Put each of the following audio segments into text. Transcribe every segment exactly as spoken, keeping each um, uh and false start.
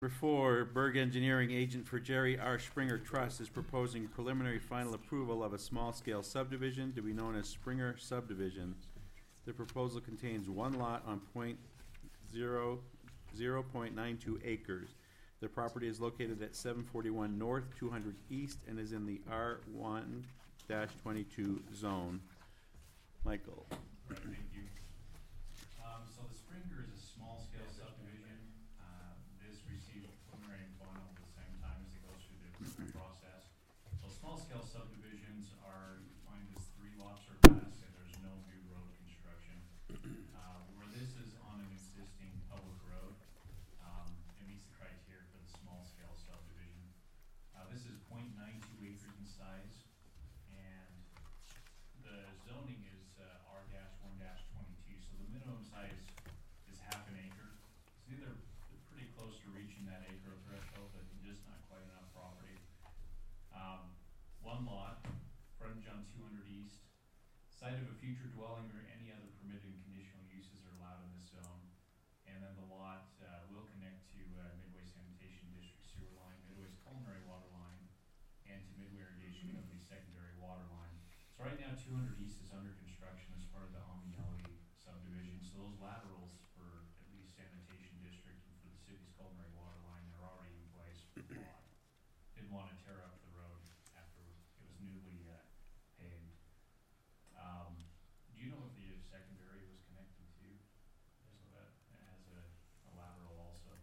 Number four, Berg Engineering, agent for Jerry R. Springer Trust, is proposing preliminary final approval of a small-scale subdivision to be known as Springer Subdivision. The proposal contains one lot on point zero, zero point nine two acres. The property is located at seven forty-one North, two hundred East, and is in the R one twenty-two zone. Michael. Right, thank you. Um, so the Springer is a small-scale subdivision. Uh, this received preliminary and final at the same time as it goes through the approval process. So small-scale subdivisions are defined as three lots or less, and there's no new road construction. Uh, where this is on an existing public road, um, it meets the criteria for the small-scale subdivision. Uh, this is zero point nine two acres in size, and the zoning is uh, R one twenty-two, so the minimum size is half an acre. See, they're, they're pretty close to reaching that acre threshold, but just not quite enough property. Um, one lot, frontage on two hundred East, site of a future dwelling or any other permitted and conditional uses are allowed in this zone. And then the lot uh, will connect to uh, Midway Sanitation District sewer line, Midway's culinary water line, and to Midway Irrigation Company's secondary water line. So right now, two hundred East is under construction as part of the Amiali subdivision. So those laterals for at least sanitation district and for the city's culinary water line are already in place for the lot. Didn't want to tear up the road after it was newly uh, paved. Um, do you know if the secondary was connected to? So that it has a, a lateral also.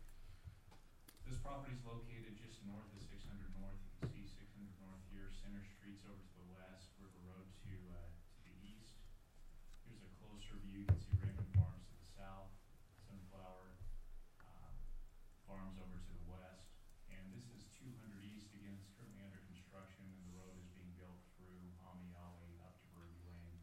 This property is located just north of six hundred North. You can see six hundred North here. Center Street's over to the west. River Road to uh, to the east. Here's a closer view. You can see Raymond Farms to the south. Sunflower uh, Farms over to the west. And this is two hundred East. Again, it's currently under construction, and the road is being built through Amiali up to Ruby Lane.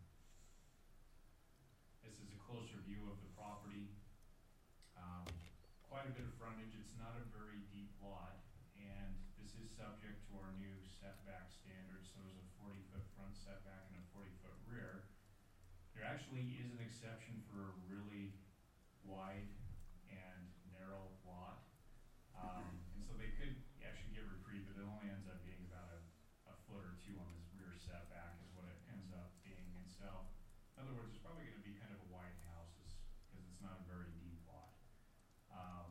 This is a closer view of the property. Um, quite a bit of frontage. It's not a very deep lot, and this is subject to our new setback standards. So there's a forty foot front setback and a forty foot rear. There actually is an exception for a really wide and narrow lot. Um, and so they could actually get reprieve, but it only ends up being about a, a foot or two on this rear setback is what it ends up being. And so, in other words, it's probably going to be kind of a wide house because it's not a very deep lot. Um,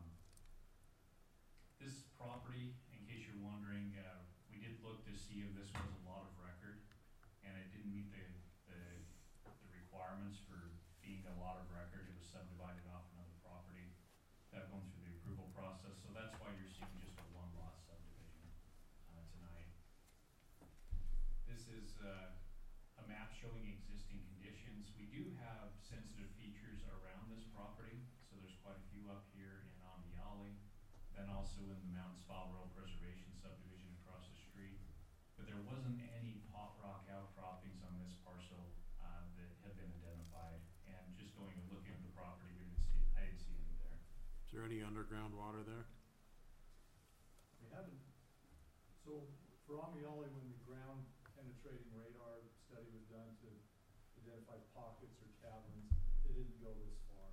this property, in case you're wondering, uh, we did look to see if this was a lot of record, and it didn't meet the, the, the requirements for being a lot of record. It was subdivided off another property that went through the approval process, so that's why you're seeing just a one lot subdivision uh, tonight. This is uh, a map showing existing conditions. We do have sensitive features around this property, so there's quite a few up here in Amiali, then also in the Mountain Spa Rural Preservation subdivision across the street. But there wasn't any pot rock outcroppings on this parcel uh, that have been identified. And just going and looking at the property, we didn't see, I didn't see any there. Is there any underground water there? We haven't, so for Amiali, when the ground penetrating radar study was done to identify pockets or caverns, it didn't go this far.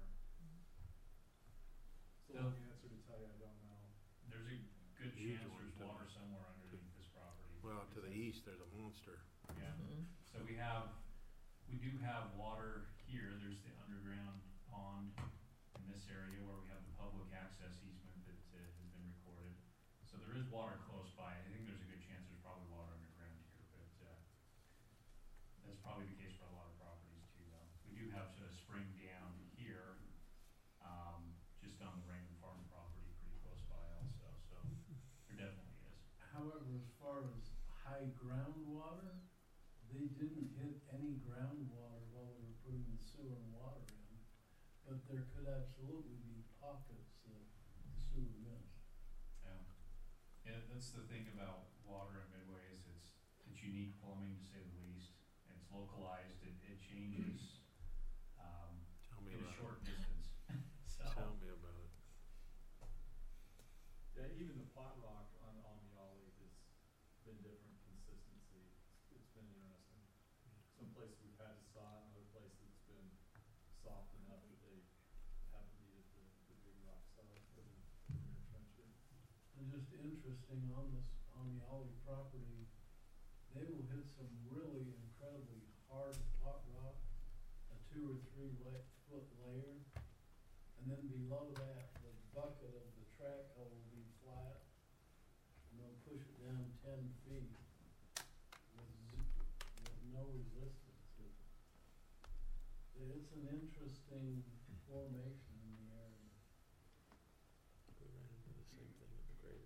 So No. long answer to tell you, I don't know. There's a good Huge chance one, there's too. water somewhere underneath this property. Well, to the east, there's a monster. Yeah, so we have, we do have water here. There's the underground pond in this area where we have the public access easement that uh, has been recorded. So there is water close by. I think there's a good chance there's probably water underground here, but uh, that's probably the case for a lot of properties too, though. We do have a spring down here, um, just on the Raymond Farm property, pretty close by also, so there definitely is. However, as far as high groundwater, they didn't hit any groundwater while they were putting the sewer and water in, but there could absolutely be pockets that the sewer missed. Yeah, yeah, that's the thing about water in Midway is it's, it's unique plumbing to say the least. It's localized, it, it changes, um, Tell me in a about short it. distance, so. Tell me about it. Yeah, even the pot rock on Amiali has been different consistency. It's, it's been interesting. Some places we've had to saw it, and other places it's been soft enough that they haven't needed the, the big rock saw or the, the rear trencher. interesting on this, on the Ollie property, they will hit some really incredibly hard pot rock, a two or three la- foot layer, and then below that, the bucket of the track hole will be flat, and they'll push it down ten feet with, z- with no resistance. It, it's an interesting formation in the area. We ran into the same thing at the grade.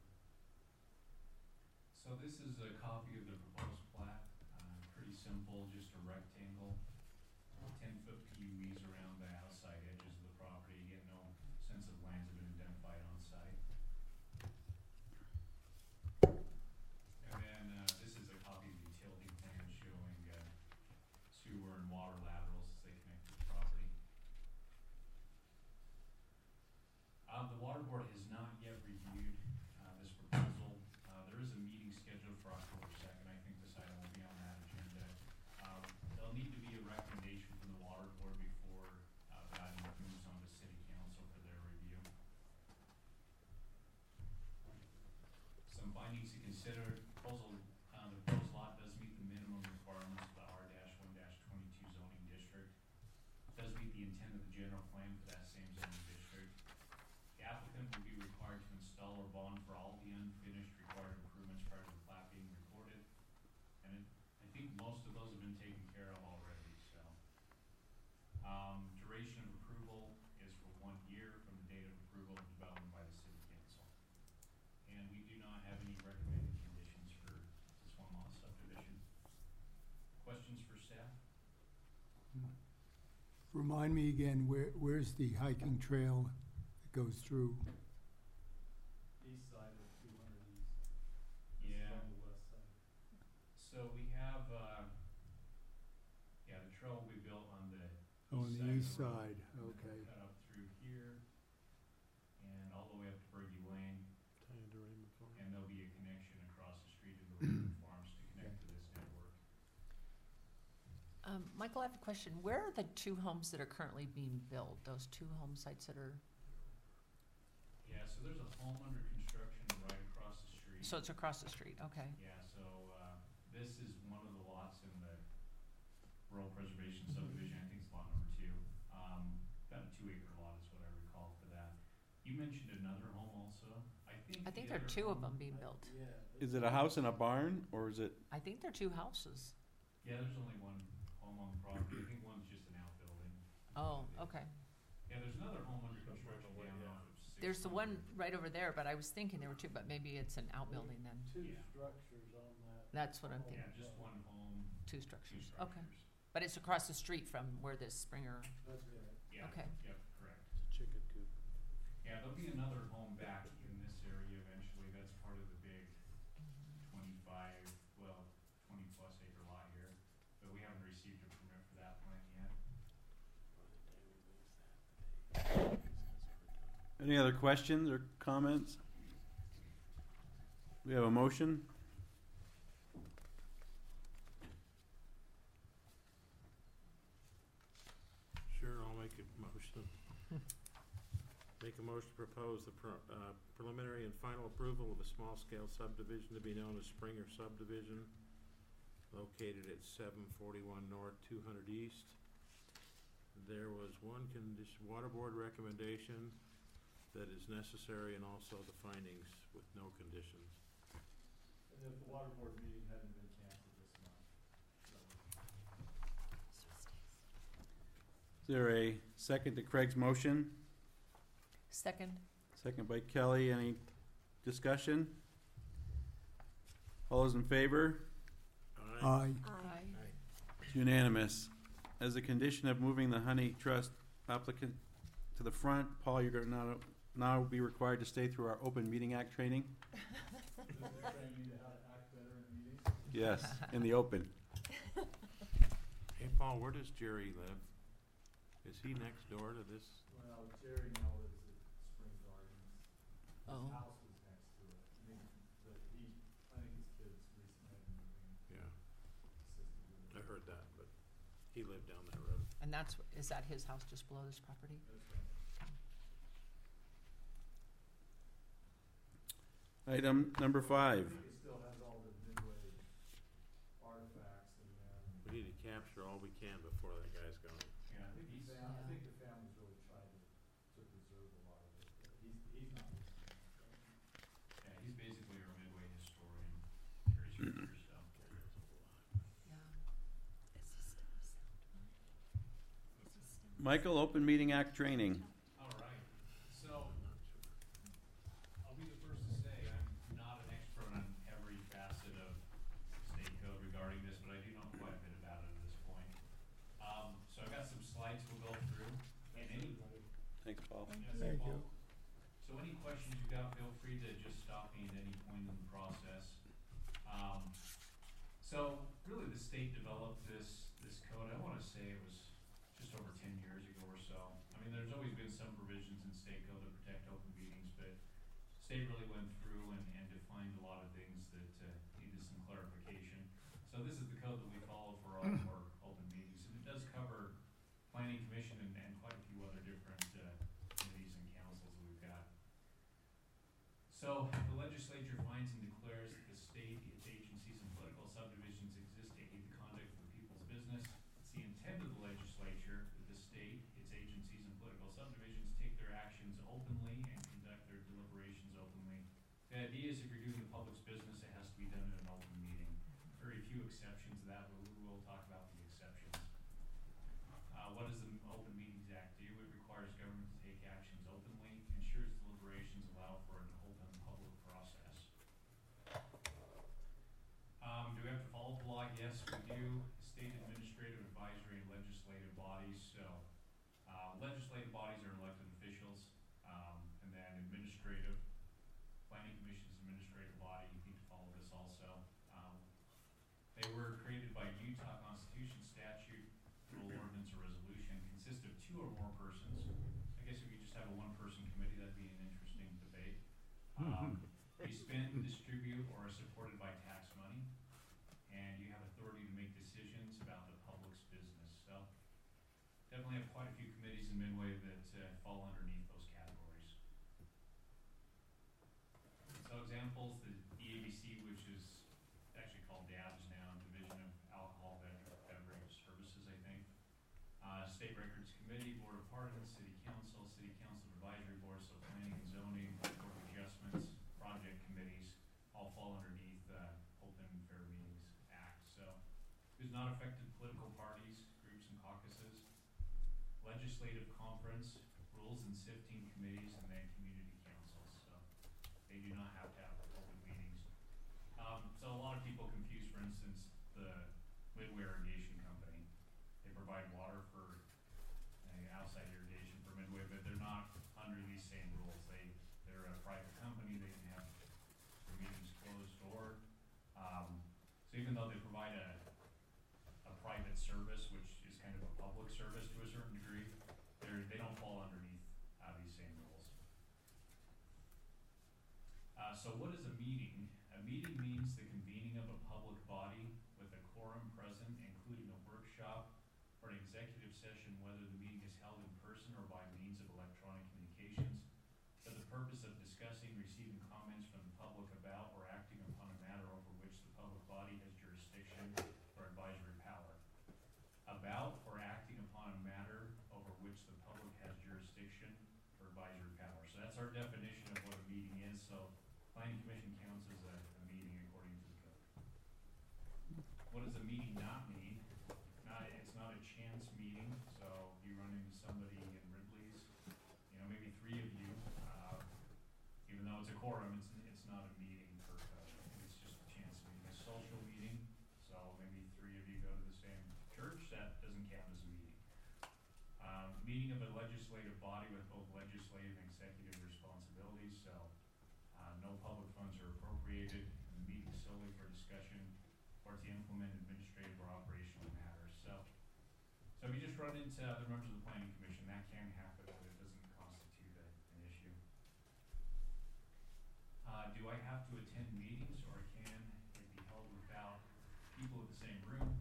So this is a copy of the proposed plat, uh, pretty simple, just a rectangle, ten foot P U Es around the outside edges of the property, again, no sense of lands have been identified on site. And then, uh, this is a copy of the utility plan showing, uh, sewer and water laterals as they connect to the property. Uh, the water board has not yet reviewed, uh, this proposal. Uh, there is a meeting scheduled for October second. I think this item will be on that agenda. Um, there'll need to be a recommendation from the water board before, uh, that moves on to city council for their review. Some findings to consider, proposal, uh, the proposed lot does meet the minimum requirements of the R one twenty-two zoning district. Does meet the intent of the general plan for that same zoning district. The applicant will be required to install or bond for all the unfinished required improvements prior to the plat being recorded. And it, I think most of those have been taken care of already, so. Um, duration of approval is for one year from the date of approval of development by the city council. And we do not have any recommended conditions for this one lot subdivision. Questions for staff? Remind me again, where, where's the hiking trail that goes through? East side of two hundred east. This is Yeah. on the west side. So we have, uh, yeah, the trail will be built on the Oh, on east the side of east the road, side, and then okay. cut up through here and all the way up to Bergie Lane, Tie into Raymond Farm. and there'll be a connection across the street to the Raymond Farms to connect to this network. Um, Michael, I have a question. Where are the two homes that are currently being built? Those two home sites that are, Yeah, so there's a home under construction right across the street. so it's across the street, okay. Yeah, so, uh, this is one of the lots in the rural preservation subdivision, I think it's lot number two. Um, about a two acre lot is what I recall for that. You mentioned another home also, I think. I think the there are other two of home- them being built. Yeah. Is it a house and a barn, or is it, I think they're two houses. Yeah, there's only one home on the property, I think one's just an outbuilding. Oh, okay. Yeah, there's another home under construction down off of six. There's the one right over there, but I was thinking there were two, but maybe it's an outbuilding then. Two Yeah. structures on that. That's what I'm Yeah, thinking, just one home, two two structures, structures. okay. But it's across the street from where this Springer, That's right. Yeah, Okay. yep, correct. It's a chicken coop. Yeah, there'll be another home back in this area eventually, that's part of the big twenty-five, well, twenty plus acre lot here, but we haven't received a permit for that plan yet. any other questions or comments? We have a motion? Sure, I'll make a motion. Make a motion to propose the pro- uh, preliminary and final approval of a small-scale subdivision to be known as Springer subdivision, located at seven forty-one North, two hundred East. There was one condition, water board recommendation that is necessary, and also the findings with no conditions. And if the water board meeting hadn't been canceled this month, so. Is there a second to Craig's motion? second, Second by Kelly. Any discussion? All those in favor? Aye. Aye. aye. It's unanimous. As a condition of moving the Honey Trust applicant to the front, Paul, you're gonna now, now be required to stay through our Open Meeting Act training? Does it train me to how to act better in meetings? Yes, in the open. Hey, Paul, where does Jerry live? Is he next door to this? Well, Jerry now lives at Spring Gardens. Oh. His house was next to it. I mean, but he, I think his kids recently had moving Yeah, assisted with I it. heard that, but he lived down that road. And that's, is that his house just below this property? That's right. Item number I five. think it still has all the midway artifacts and then, We need to capture all we can before that guy's gone. Yeah, I think he's, fam- I think the family's really tried to, to preserve a lot of it, but he's, he's not. yeah, he's basically our Midway historian, Jerry Springer, so. Michael, Open Meeting Act training. All right, so I'll be the first to say I'm not an expert on every facet of state code regarding this, but I do know quite a bit about it at this point. Um, so I've got some slides we'll go through, and any, Thanks, Paul. yes, Thank Paul. you. So any questions you got, feel free to just stop me at any point in the process. Um, so really the state developed this, this code, I wanna say it was just over ten years ago or so. I mean, there's always been some provisions in state code that protect open meetings, but state really went through and, and defined a lot of things that, uh, needed some clarification. So this is the code that we follow for all of our open meetings, and it does cover planning commission and, and quite a few other different, uh, committees and councils that we've got. So the legislature finds and declares that the state, its agencies, and political subdivisions exist to aid the conduct of the people's business. It's the intent of the legislature that the state, its agencies, and political subdivisions take their actions openly and conduct their deliberations openly. The idea is if you're doing the public's business, it has to be done in an open meeting. Very few exceptions to that, but we will talk about the exceptions. Uh, what does the Open Meetings Act do? It requires government to take actions openly, ensures deliberations allow for an open public process. Um, do we have to follow the law? Yes, we do. State administrative, advisory, and legislative bodies, so, uh, legislative bodies are elected officials, um, and then administrative, planning commission's administrative body, you need to follow this also. Um, they were created by Utah Constitution statute, rule, ordinance, or resolution, consist of two or more persons. I guess if you just have a one-person committee, that'd be an interesting debate. Um, they spend, distribute, or are supported by tax money, and you have authority to make decisions about the public's business. So definitely have quite a few committees in Midway that uh, fall underneath those categories. So examples, the D A B C, which is actually called D A B S now, Division of Alcohol Bev- Beverage Services, I think. Uh, State Records Committee, Board of Pardons, City Council, City Council Advisory Board, so planning and zoning, Board of Adjustments, project committees, all fall underneath uh, Open and Fair Meetings Act. So who's not affected? Political parties, groups and caucuses, legislative conference, rules and sifting committees, and then community councils. So they do not have to have open meetings. Um, so a lot of people confuse, for instance, the Midway Irrigation Company. They provide water for uh, outside irrigation for Midway, but they're not under these same rules. They, they're a private company, they can have their meetings closed door. Um, so even though they provide a, a private service, which is kind of a public service to a certain degree, they're, they don't fall underneath uh, these same rules. Uh, so what is a meeting? A meeting means the convening of a public body with a quorum present, including a workshop or an executive session, whether the meeting is held in person or by means of electronic communications, for the purpose of discussing, receiving comments from the public about, or acting upon a matter over which the public body has jurisdiction or advisory power. About or acting upon a matter over which the public has jurisdiction or advisory power. So that's our definition of what a meeting is. So planning commission counts as a, a meeting according to the code. What does a meeting not mean? Not, it's not a chance meeting, so you run into somebody in Ridley's, you know, maybe three of you, uh, even though it's a quorum, it's, it's not a meeting per code. It's just a chance meeting, a social meeting, so maybe three of you go to the same church, that doesn't count as a meeting. Um, meeting of a legislative body with both legislative and executive responsibilities, so uh, no public funds are appropriated, and the meeting solely for discussion or to implement administrative or operational matters. So, so if you just run into other members of the planning commission, that can happen, but it doesn't constitute a, an issue. Uh, do I have to attend meetings, or can it be held without people in the same room?